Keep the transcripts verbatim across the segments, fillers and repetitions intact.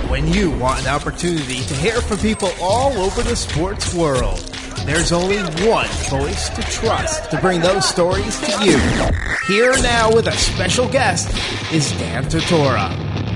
When you want an opportunity to hear from people all over the sports world, there's only one voice to trust to bring those stories to you. Here now with a special guest is Dan Tortora.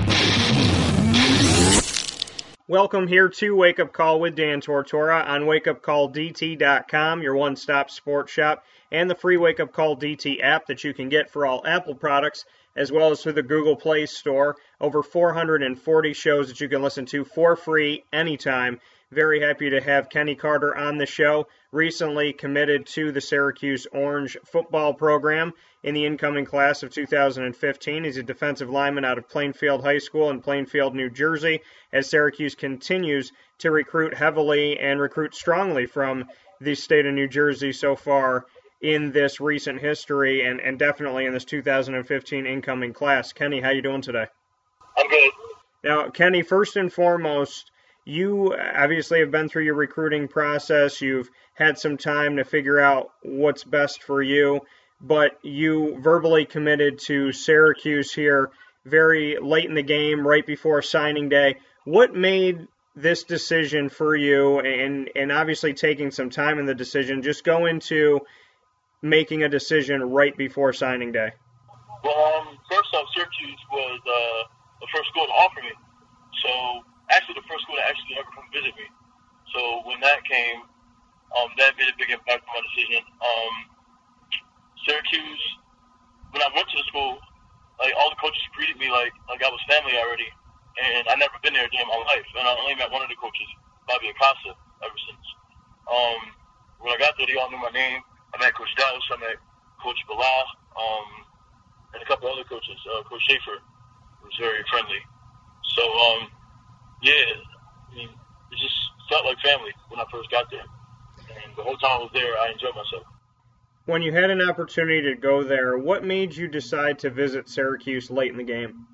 Welcome here to Wake Up Call with Dan Tortora on wake up call d t dot com, your one-stop sports shop, and the free Wake Up Call D T app that you can get for all Apple products, as well as through the Google Play Store. Over four hundred forty shows that you can listen to for free anytime. Very happy to have Kenny Carter on the show. Recently committed to the Syracuse Orange football program in the incoming class of two thousand fifteen. He's a defensive lineman out of Plainfield High School in Plainfield, New Jersey, as Syracuse continues to recruit heavily and recruit strongly from the state of New Jersey so far in this recent history, and, and definitely in this two thousand fifteen incoming class. Kenny, how you doing today? I'm good. Now, Kenny, first and foremost, you obviously have been through your recruiting process. You've had some time to figure out what's best for you, but you verbally committed to Syracuse here very late in the game, right before signing day. What made this decision for you, and, and obviously taking some time in the decision, just go into making a decision right before signing day? Well, um, first off, Syracuse was uh, the first school to offer me. So, actually the first school to actually ever come visit me. So, when that came, um, that made a big impact on my decision. Um, Syracuse, when I went to the school, like, all the coaches greeted me like, like I was family already. And I'd never been there a day in my life. And I only met one of the coaches, Bobby Acosta, ever since. Um, when I got there, they all knew my name. I met Coach Dallas, I met Coach Bala, um, and a couple other coaches. Uh, Coach Schaefer was very friendly. So, um, yeah, I mean, it just felt like family when I first got there. And the whole time I was there, I enjoyed myself. When you had an opportunity to go there, what made you decide to visit Syracuse late in the game?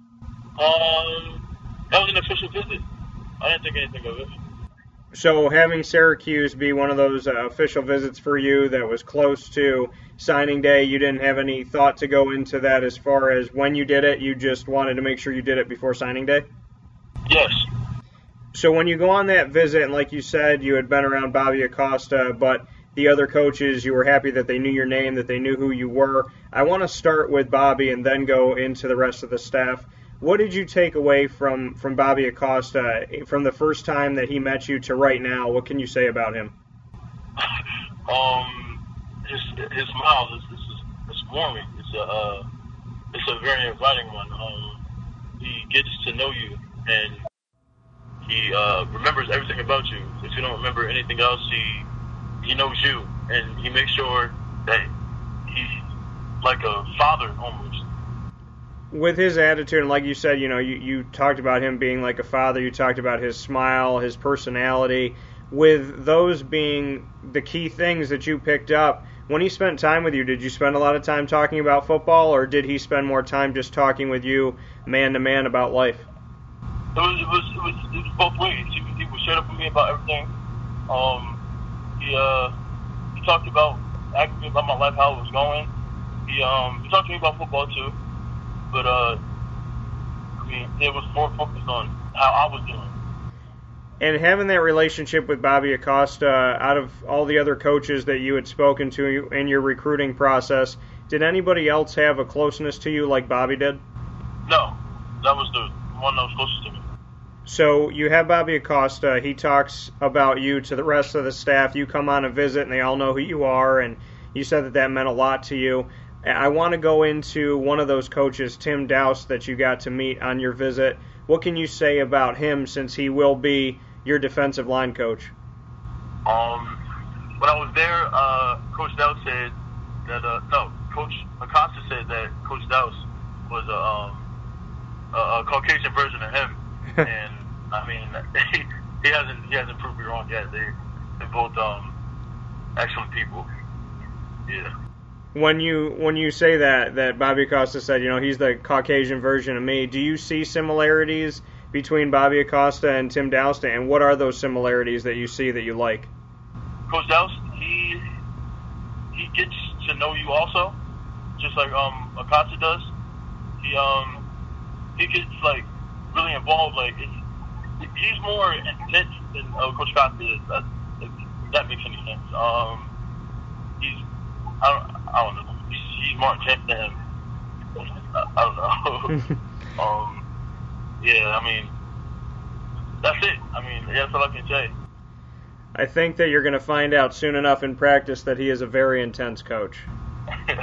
Um, that was an official visit. I didn't think anything of it. So having Syracuse be one of those uh, official visits for you that was close to signing day, you didn't have any thought to go into that as far as when you did it, you just wanted to make sure you did it before signing day? Yes. So when you go on that visit, and like you said, you had been around Bobby Acosta, but the other coaches, you were happy that they knew your name, that they knew who you were. I want to start with Bobby and then go into the rest of the staff. What did you take away from, from Bobby Acosta from the first time that he met you to right now? What can you say about him? Um, his his smile is is it's warming. It's a uh, it's a very inviting one. Um, he gets to know you, and he uh, remembers everything about you. If you don't remember anything else, he he knows you, and he makes sure that he's like a father almost. With his attitude, and like you said, you know, you, you talked about him being like a father, you talked about his smile, his personality. With those being the key things that you picked up, when he spent time with you, did you spend a lot of time talking about football, or did he spend more time just talking with you man-to-man about life? It was, it was, it was, it was both ways. He, he was straight up with me about everything. Um, he, uh, he talked about, asked me about my life, how it was going. He, um, he talked to me about football, too. But, uh, I mean, it was more focused on how I was doing. And having that relationship with Bobby Acosta, out of all the other coaches that you had spoken to in your recruiting process, did anybody else have a closeness to you like Bobby did? No, that was the one that was closest to me. So you have Bobby Acosta. He talks about you to the rest of the staff. You come on a visit, and they all know who you are, and you said that that meant a lot to you. I want to go into one of those coaches, Tim Dowse, that you got to meet on your visit. What can you say about him, since he will be your defensive line coach? Um, when I was there, uh, Coach Dowse said that, uh, no, Coach Acosta said that Coach Dowse was a, um, a, a Caucasian version of him. And, I mean, he, he hasn't he hasn't proved me wrong yet. They, they're both um, excellent people. Yeah. When you when you say that, that Bobby Acosta said, you know, he's the Caucasian version of me, do you see similarities between Bobby Acosta and Tim Dowse, and what are those similarities that you see that you like? Coach Dowse, he he gets to know you also, just like um Acosta does. He um he gets like really involved. Like it's, he's more intense than uh, Coach Costa is. That, if that makes any sense. Um, he's, I don't, I don't know. He's, he's more intense than him. I, I don't know. um, yeah, I mean, that's it. I mean, that's all I can say. I think that you're going to find out soon enough in practice that he is a very intense coach. he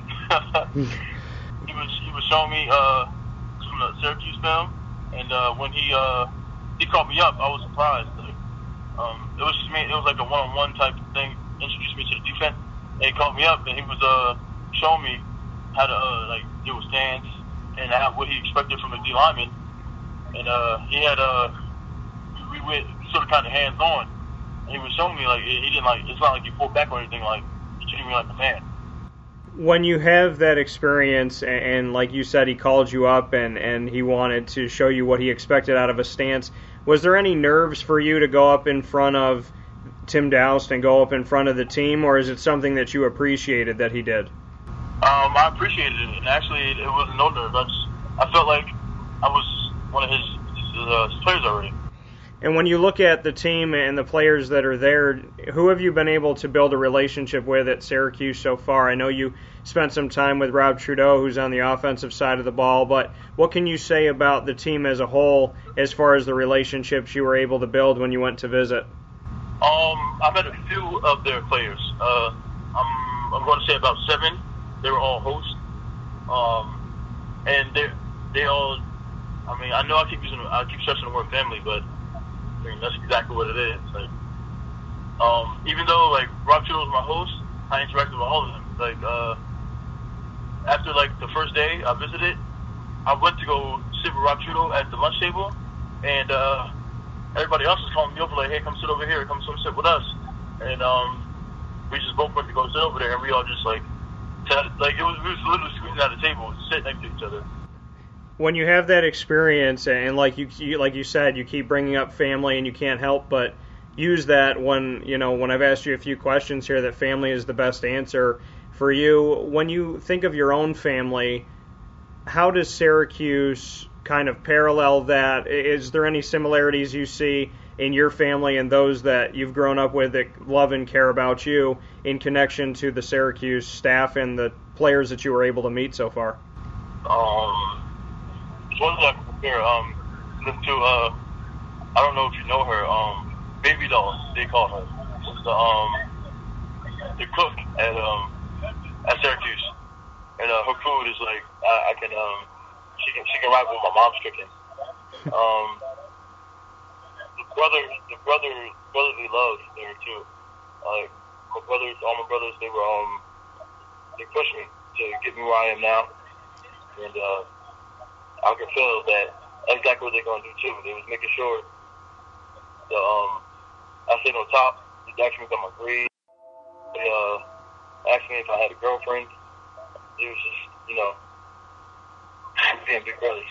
was he was showing me uh, some of the Syracuse film, and uh, when he uh, he called me up, I was surprised. Like, um, it was just me. It was like a one-on-one type of thing. Introduced me to the defense, and he called me up, and he was uh, showing me how to uh, like do a stance and how, what he expected from a D lineman. And uh, he had uh, we went sort of kind of hands on. And he was showing me like he didn't like. It's not like he pulled back or anything. Like he treated me like a man. When you have that experience, and, and like you said, he called you up and, and he wanted to show you what he expected out of a stance, was there any nerves for you to go up in front of Tim Daoust and go up in front of the team, or is it something that you appreciated that he did? Um, I appreciated it, and actually it, it wasn't no nerves. I, just, I felt like I was one of his, his, uh, his players already. And when you look at the team and the players that are there, who have you been able to build a relationship with at Syracuse so far? I know you spent some time with Rob Trudeau, who's on the offensive side of the ball, but what can you say about the team as a whole as far as the relationships you were able to build when you went to visit? Um, I met a few of their players. Uh, I'm, I'm going to say about seven. They were all hosts. Um, and they they all, I mean, I know I keep using, I keep stressing the word family, but I mean, that's exactly what it is. Like, um, even though like Rob Trudeau was my host, I interacted with all of them. Like, uh, after like the first day I visited, I went to go sit with Rob Trudeau at the lunch table, and uh, everybody else was calling me over like, "Hey, come sit over here, come sit with us." And um, we just both went to go sit over there, and we all just like, t- like it was we was literally squeezing out the table, sitting next to each other. When you have that experience, and like you, you like you said, you keep bringing up family, and you can't help but use that when you know when I've asked you a few questions here that family is the best answer for you. When you think of your own family, how does Syracuse kind of parallel that? Is there any similarities you see in your family and those that you've grown up with that love and care about you in connection to the Syracuse staff and the players that you were able to meet so far? Um. One that I can compare um, to, uh, I don't know if you know her, um, Baby Doll, they call her. She's the, um, the cook at um, at Syracuse. And uh, her food is like, I, I can, um, she can she can rival my mom's cooking. Um, the brother, the brother, brotherly love there too. Like, my brothers, all my brothers, they were, um, they pushed me to get me where I am now. And, uh, I can feel that that's exactly what they're going to do, too. They was making sure that um, I stayed on top. They asked me about my grades. They uh, asked me if I had a girlfriend. It was just, you know, being big brothers.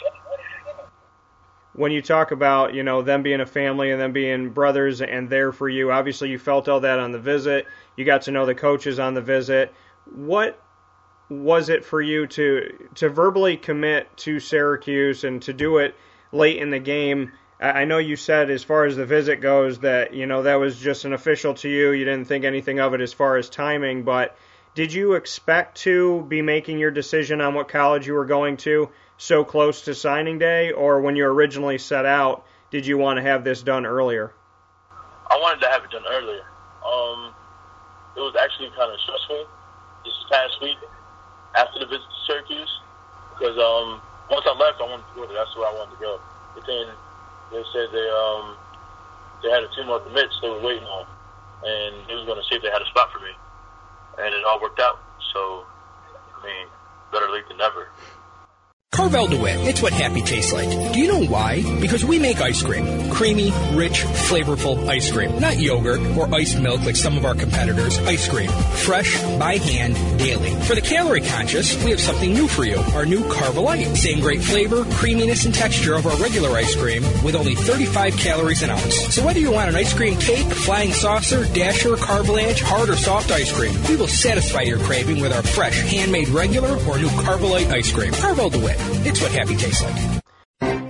When you talk about, you know, them being a family and them being brothers and there for you, obviously you felt all that on the visit. You got to know the coaches on the visit. What was it for you to to verbally commit to Syracuse and to do it late in the game? I know you said as far as the visit goes that, you know, that was just an official to you. You didn't think anything of it as far as timing, but did you expect to be making your decision on what college you were going to so close to signing day, or when you originally set out, did you want to have this done earlier? I wanted to have it done earlier. Um, it was actually kind of stressful this past week after the visit to Syracuse, because um, once I left, I wanted to go there. That's where I wanted to go. But then they said they um, they had a few more commits they were waiting on, and they was going to see if they had a spot for me, and it all worked out. So, I mean, better late than never. Carvel DeWitt, it's what happy tastes like. Do you know why? Because we make ice cream. Creamy, rich, flavorful ice cream. Not yogurt or iced milk like some of our competitors. Ice cream. Fresh, by hand, daily. For the calorie conscious, we have something new for you. Our new Carvelite. Same great flavor, creaminess, and texture of our regular ice cream with only thirty-five calories an ounce. So whether you want an ice cream cake, flying saucer, dasher, Carvelanche, hard or soft ice cream, we will satisfy your craving with our fresh, handmade regular or new Carvelite ice cream. Carvel DeWitt. It's what happy tastes like.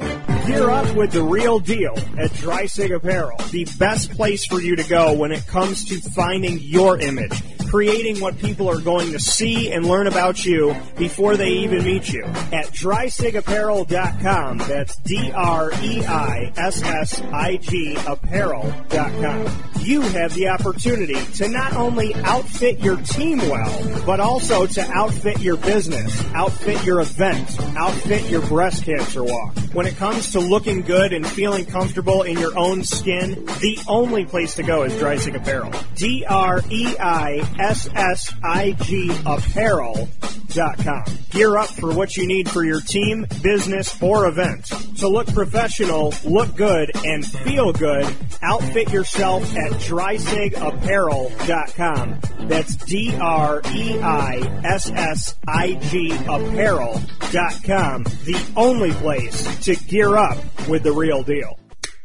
Gear up with the real deal at Dreisig Apparel, the best place for you to go when it comes to finding your image, creating what people are going to see and learn about you before they even meet you. At dreisig apparel dot com, that's D R E I S S I G apparel dot com. You have the opportunity to not only outfit your team well, but also to outfit your business, outfit your event, outfit your breast cancer walk. When it comes to looking good and feeling comfortable in your own skin, the only place to go is Dreisig Apparel. D R E I S S I G apparel dot com. Gear up for what you need for your team, business, or event. To look professional, look good, and feel good, outfit yourself at dreisig apparel dot com. That's D R E I S S I G apparel dot com. The only place to gear up with the real deal.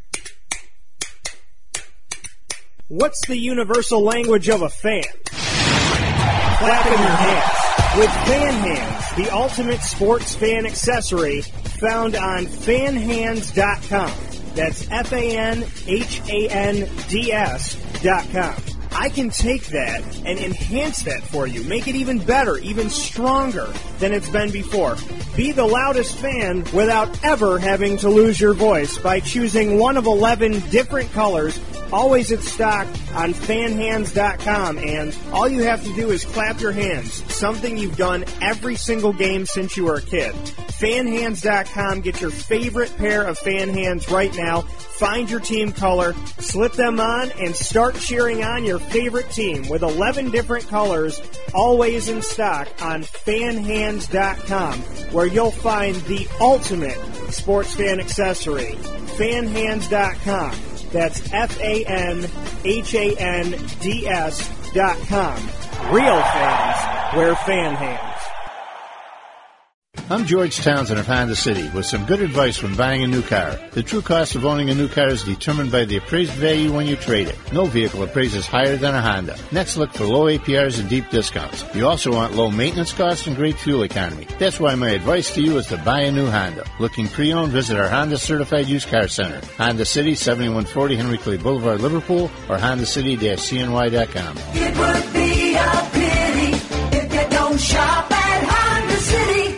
What's the universal language of a fan? Clapping your hands. With Fan Hands, the ultimate sports fan accessory found on fan hands dot com. That's F A N H A N D S dot com. I can take that and enhance that for you, make it even better, even stronger than it's been before. Be the loudest fan without ever having to lose your voice by choosing one of eleven different colors, always in stock on fan hands dot com, and all you have to do is clap your hands, something you've done every single game since you were a kid. fan hands dot com, get your favorite pair of fan hands right now, find your team color, slip them on, and start cheering on your favorite team with eleven different colors, always in stock on fan hands dot com, where you'll find the ultimate sports fan accessory. fan hands dot com. That's F A N H A N D S dot com. Real fans wear fan hands. I'm George Townsend of Honda City with some good advice when buying a new car. The true cost of owning a new car is determined by the appraised value when you trade it. No vehicle appraises higher than a Honda. Next, look for low A P Rs and deep discounts. You also want low maintenance costs and great fuel economy. That's why my advice to you is to buy a new Honda. Looking pre-owned, visit our Honda Certified Used Car Center. Honda City, seventy-one forty Henry Clay Boulevard, Liverpool, or honda city dash c n y dot com. It would be a pity if you don't shop at Honda City.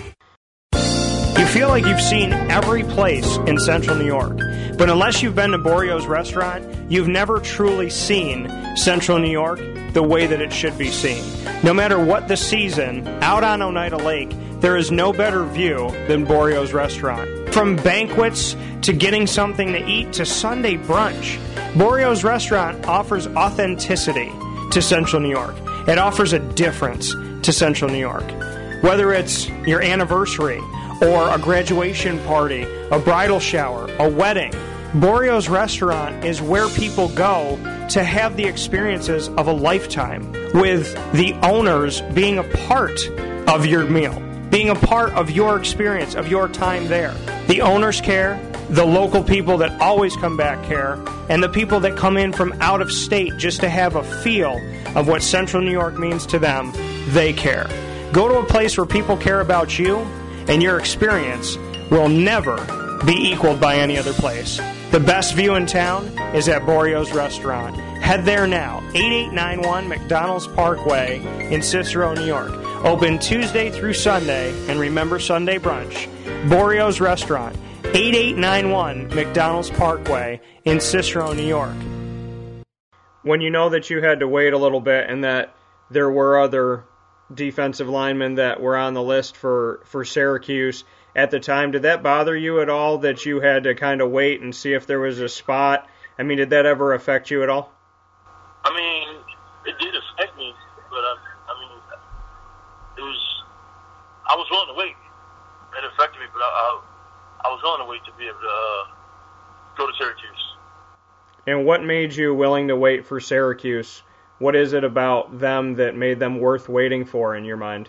You feel like you've seen every place in Central New York, but unless you've been to Borio's restaurant, you've never truly seen Central New York the way that it should be seen. No matter what the season, out on Oneida Lake, there is no better view than Borio's restaurant. From banquets to getting something to eat to Sunday brunch, Borio's restaurant offers authenticity to Central New York. It offers a difference to Central New York. Whether it's your anniversary, or a graduation party, a bridal shower, a wedding, Borio's restaurant is where people go to have the experiences of a lifetime, with the owners being a part of your meal, being a part of your experience, of your time there. The owners care, the local people that always come back care, and the people that come in from out of state just to have a feel of what Central New York means to them, they care. Go to a place where people care about you, and your experience will never be equaled by any other place. The best view in town is at Borio's Restaurant. Head there now, eighty-eight ninety-one McDonald's Parkway in Cicero, New York. Open Tuesday through Sunday, and remember Sunday brunch. Borio's Restaurant, eighty-eight ninety-one McDonald's Parkway in Cicero, New York. When you know that you had to wait a little bit and that there were other defensive linemen that were on the list for, for Syracuse at the time, did that bother you at all that you had to kind of wait and see if there was a spot? I mean, did that ever affect you at all? I mean, it did affect me, but I, I mean, it was, I was willing to wait. It affected me, but I, I, I was willing to wait to be able to uh, go to Syracuse. And what made you willing to wait for Syracuse? What is it about them that made them worth waiting for in your mind?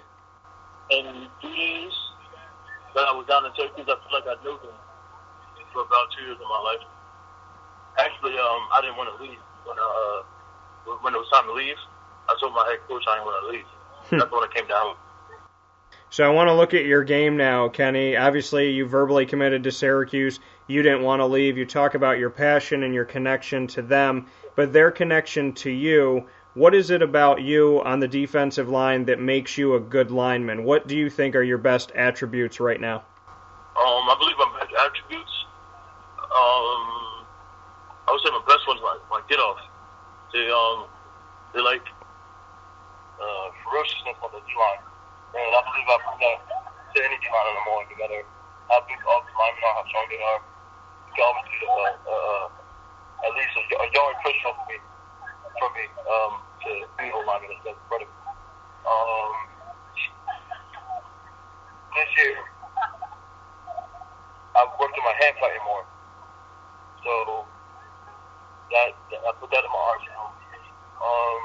In two years that I was down in Syracuse, I feel like I knew them for about two years of my life. Actually, um, I didn't want to leave. When, uh, when it was time to leave, I told my head coach I didn't want to leave. That's when it came down. So I want to look at your game now, Kenny. Obviously, you verbally committed to Syracuse. You didn't want to leave. You talk about your passion and your connection to them, but their connection to you. What is it about you on the defensive line that makes you a good lineman? What do you think are your best attributes right now? Um, I believe my best attributes, um, I would say my best one's my, my get-off. They, um, they like uh, ferociousness on the D-line. And I believe I bring that to any D-line in the morning, no matter how big of the linemen are, how strong they are. You can always get uh, uh, at least a, a yard push from me, from me um, to be a lineman that's incredible. Um, this year, I've worked on my hand fighting more. So, that, that I put that in my arsenal. Um,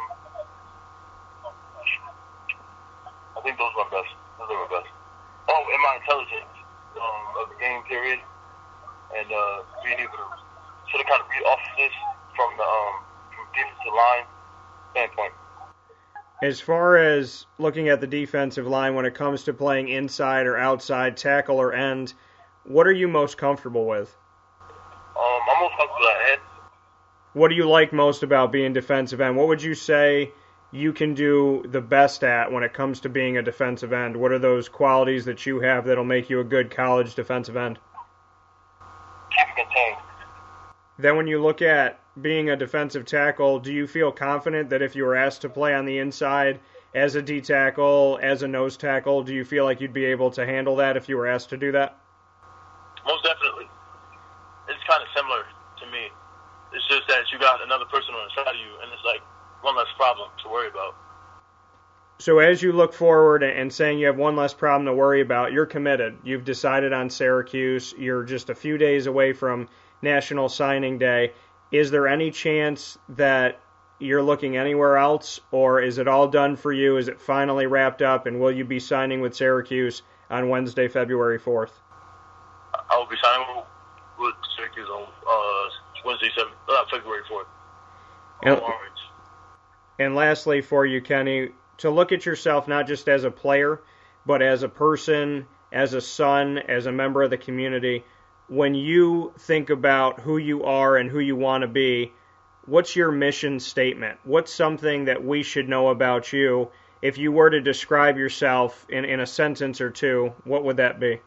I think those are my best. Those are my best. Oh, and my intelligence um, of the game period, and uh, being able to sort of kind of read off of this from the um, from defensive line standpoint. As far as looking at the defensive line when it comes to playing inside or outside, tackle or end, what are you most comfortable with? Um, I'm most comfortable at end. What do you like most about being defensive end? What would you say you can do the best at when it comes to being a defensive end? What are those qualities that you have that'll make you a good college defensive end? Keep it contained. Then when you look at being a defensive tackle, do you feel confident that if you were asked to play on the inside as a D tackle, as a nose tackle, do you feel like you'd be able to handle that if you were asked to do that? Most definitely. It's kind of similar to me. It's just that you got another person on the side of you, and it's like one less problem to worry about. So as you look forward and saying you have one less problem to worry about, you're committed. You've decided on Syracuse. You're just a few days away from National Signing Day. Is there any chance that you're looking anywhere else, or is it all done for you? Is it finally wrapped up, and will you be signing with Syracuse on Wednesday, February fourth? I will be signing with Syracuse on uh, Wednesday, seventh, uh, February fourth. And, and lastly for you, Kenny, to look at yourself not just as a player, but as a person, as a son, as a member of the community, when you think about who you are and who you want to be, what's your mission statement? What's something that we should know about you? If you were to describe yourself in, in a sentence or two, what would that be?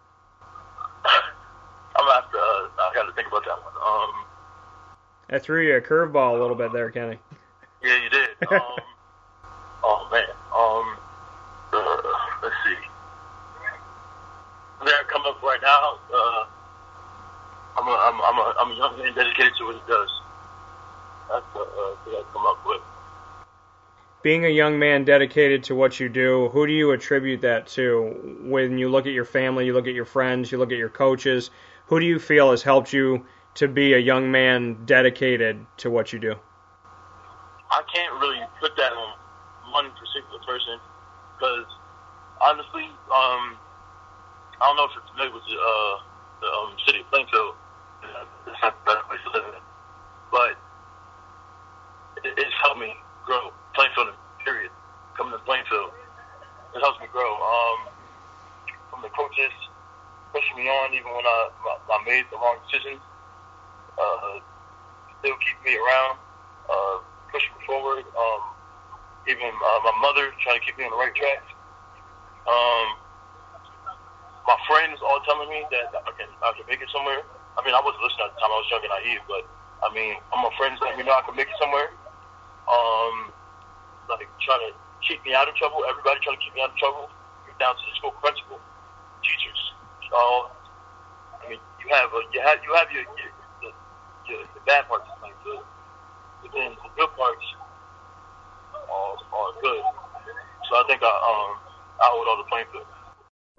I'm gonna have to, uh, I got to think about that one. Um, I threw you a curveball a little bit there, Kenny. Yeah, you did. Um, oh man. Um, uh, let's see. There, come up right now. Uh, I'm a, I'm, I'm a, I'm a young man dedicated to what he does. That's what uh, I come up with. Being a young man dedicated to what you do, who do you attribute that to? When you look at your family, you look at your friends, you look at your coaches, who do you feel has helped you to be a young man dedicated to what you do? I can't really put that on one particular person because, honestly, um, I don't know if you're familiar with the, uh, the um, city of Plainfield. It's not the best place to live in. But it, it's helped me grow. Plainfield, period. Coming to Plainfield, it helps me grow. Um, from the coaches pushing me on, even when I, I made the wrong decisions, uh, still keep me around, uh, pushing me forward. Um, even uh, my mother trying to keep me on the right track. Um, my friends all telling me that I can, I can make it somewhere. I mean, I wasn't listening at the time. I was young and naive, but I mean, my friends let me know I can make it somewhere. Um, like trying to keep me out of trouble. Everybody trying to keep me out of trouble. Down to the school principal, teachers. So, I mean, you have a, you have you have your your, the, your the bad parts of things, but then the good parts are, are good. So I think I um I owe it all to Plainfield.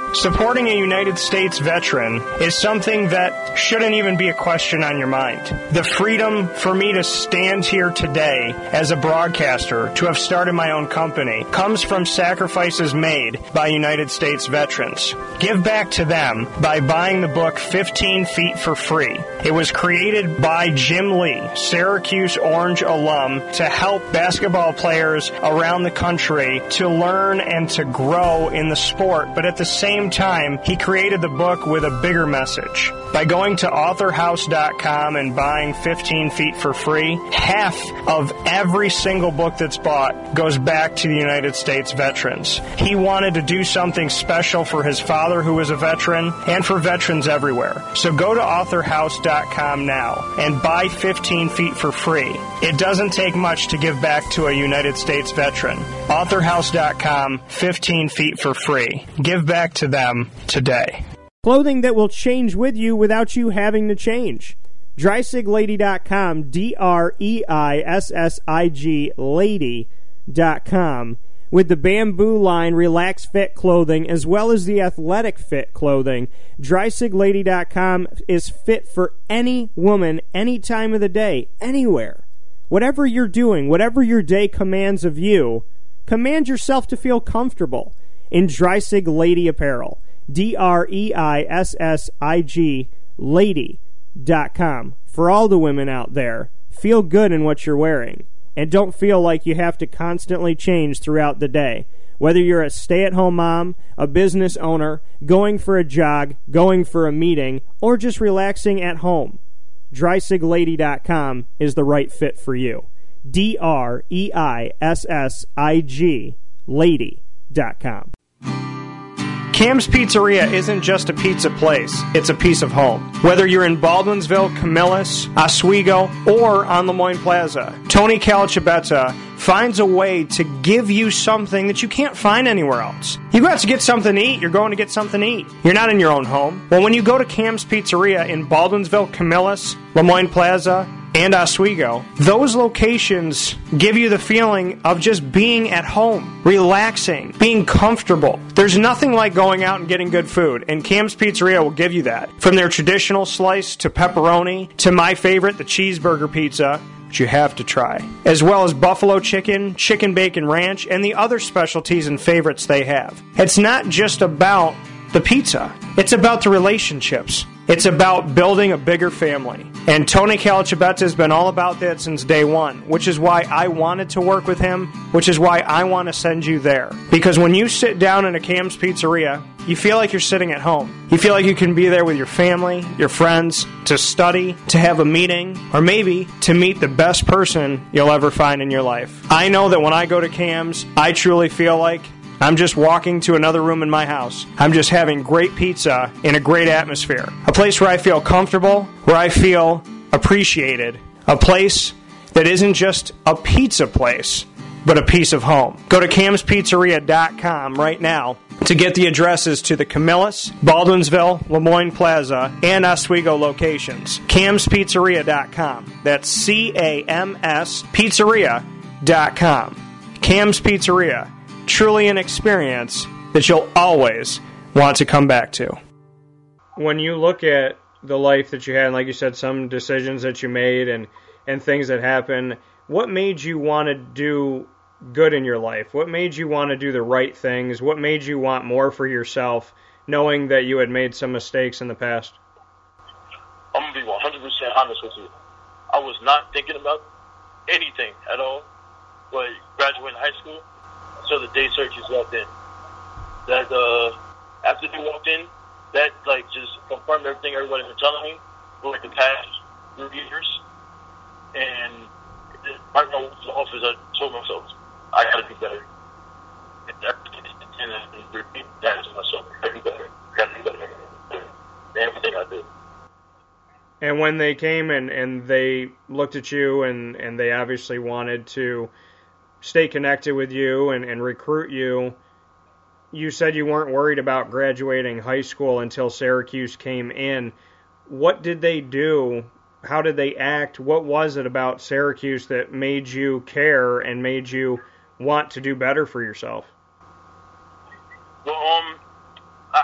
Supporting a United States veteran is something that shouldn't even be a question on your mind. The freedom for me to stand here today as a broadcaster, to have started my own company, comes from sacrifices made by United States veterans. Give back to them by buying the book fifteen feet for free. It was created by Jim Lee, Syracuse Orange alum, to help basketball players around the country to learn and to grow in the sport, but at the same time, he created the book with a bigger message. By going to author house dot com and buying fifteen feet for free, half of every single book that's bought goes back to the United States veterans. He wanted to do something special for his father, who was a veteran, and for veterans everywhere. So go to author house dot com now and buy fifteen feet for free. It doesn't take much to give back to a United States veteran. author house dot com, fifteen feet for free. Give back to them today. Clothing that will change with you without you having to change. dry sig lady dot com, D R E I S S I G, lady dot com. With the Bamboo line Relax Fit clothing as well as the Athletic Fit clothing, dry sig lady dot com is fit for any woman, any time of the day, anywhere. Whatever you're doing, whatever your day commands of you, command yourself to feel comfortable in Dry Sig Lady apparel. D R E I S S I G, lady dot com. For all the women out there, feel good in what you're wearing. And don't feel like you have to constantly change throughout the day. Whether you're a stay-at-home mom, a business owner, going for a jog, going for a meeting, or just relaxing at home, dry sig lady dot com is the right fit for you. D R E I S S I G, lady dot com. Cam's Pizzeria isn't just a pizza place, it's a piece of home. Whether you're in Baldwinsville, Camillus, Oswego, or on Lemoyne Plaza, Tony Calacibetta finds a way to give you something that you can't find anywhere else. You go out to get something to eat, you're going to get something to eat. You're not in your own home. Well, when you go to Cam's Pizzeria in Baldwinsville, Camillus, Lemoyne Plaza, and Oswego, those locations give you the feeling of just being at home, relaxing, being comfortable. There's nothing like going out and getting good food, and Cam's Pizzeria will give you that. From their traditional slice to pepperoni to my favorite, the cheeseburger pizza, which you have to try, as well as buffalo chicken, chicken bacon ranch, and the other specialties and favorites they have. It's not just about the pizza. It's about the relationships. It's about building a bigger family. And Tony Calacibetta has been all about that since day one, which is why I wanted to work with him, which is why I want to send you there. Because when you sit down in a Cam's Pizzeria, you feel like you're sitting at home. You feel like you can be there with your family, your friends, to study, to have a meeting, or maybe to meet the best person you'll ever find in your life. I know that when I go to Cam's, I truly feel like I'm just walking to another room in my house. I'm just having great pizza in a great atmosphere. A place where I feel comfortable, where I feel appreciated. A place that isn't just a pizza place, but a piece of home. Go to cams pizzeria dot com right now to get the addresses to the Camillus, Baldwinsville, Lemoyne Plaza, and Oswego locations. cams pizzeria dot com. That's C A M S Pizzeria dot com. Cam's Pizzeria. Truly an experience that you'll always want to come back to. When you look at the life that you had, and like you said, some decisions that you made and, and things that happened, what made you want to do good in your life? What made you want to do the right things? What made you want more for yourself, knowing that you had made some mistakes in the past? I'm going to be one hundred percent honest with you. I was not thinking about anything at all, but graduating high school, so the day Syracuse walked in. That uh, after they walked in, that like just confirmed everything everybody been telling me for like the past three years. And right now, in the office, I told myself I gotta do better. And I repeat that to myself. I gotta do better. I gotta do better. Everything I do. And when they came and, and they looked at you and, and they obviously wanted to stay connected with you and, and recruit you, you said you weren't worried about graduating high school until Syracuse came in. What did they do? How did they act? What was it about Syracuse that made you care and made you want to do better for yourself? Well, um, I,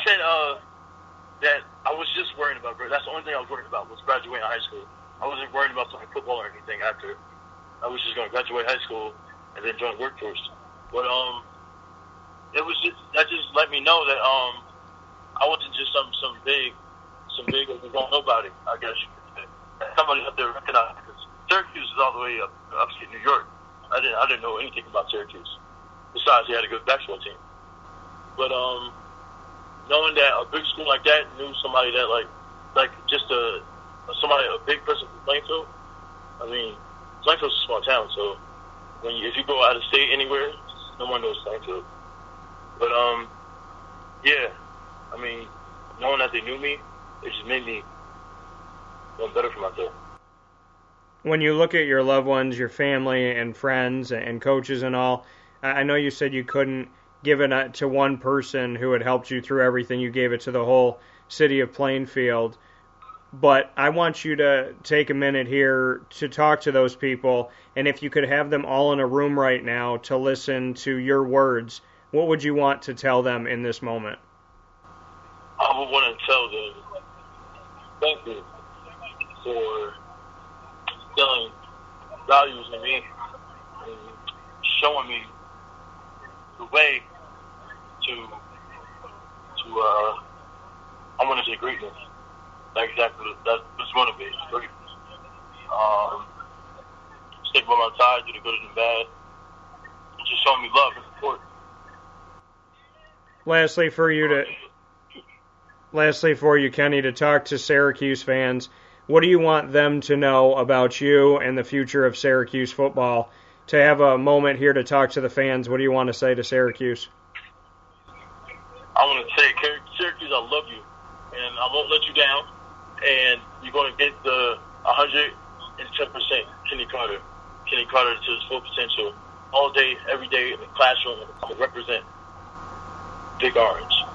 said uh, that I was just worrying about grades. That's the only thing I was worried about was graduating high school. I wasn't worried about playing football or anything after. I was just going to graduate high school and then join the workforce. But um, it was just that just let me know that um, I wasn't just some some big, some big nobody. I guess you could say. Somebody up there recognized because Syracuse is all the way up upstate New York. I didn't I didn't know anything about Syracuse. Besides, they had a good basketball team. But um, knowing that a big school like that knew somebody that like like just a somebody a big person from Plainfield. I mean, Plainfield's a small town, so when you, if you go out of state anywhere, no one knows Plainfield. But um, yeah, I mean, knowing that they knew me, it just made me feel better for myself. When you look at your loved ones, your family and friends and coaches and all, I know you said you couldn't give it to one person who had helped you through everything. You gave it to the whole city of Plainfield. But I want you to take a minute here to talk to those people, and if you could have them all in a room right now to listen to your words, what would you want to tell them in this moment? I would want to tell them thank you for instilling values in me and showing me the way to, to uh, I want to say greatness. That's exactly that's what's motivated. Um, stick by my side, do the good and the bad, and just show me love and support. Lastly, for you to, lastly for you, Kenny, to talk to Syracuse fans, what do you want them to know about you and the future of Syracuse football? To have a moment here to talk to the fans, what do you want to say to Syracuse? I want to say, Syracuse, I love you, and I won't let you down. And you're going to get the one hundred ten percent Kenny Carter. Kenny Carter to his full potential all day, every day in the classroom. I'm going to represent Big Orange.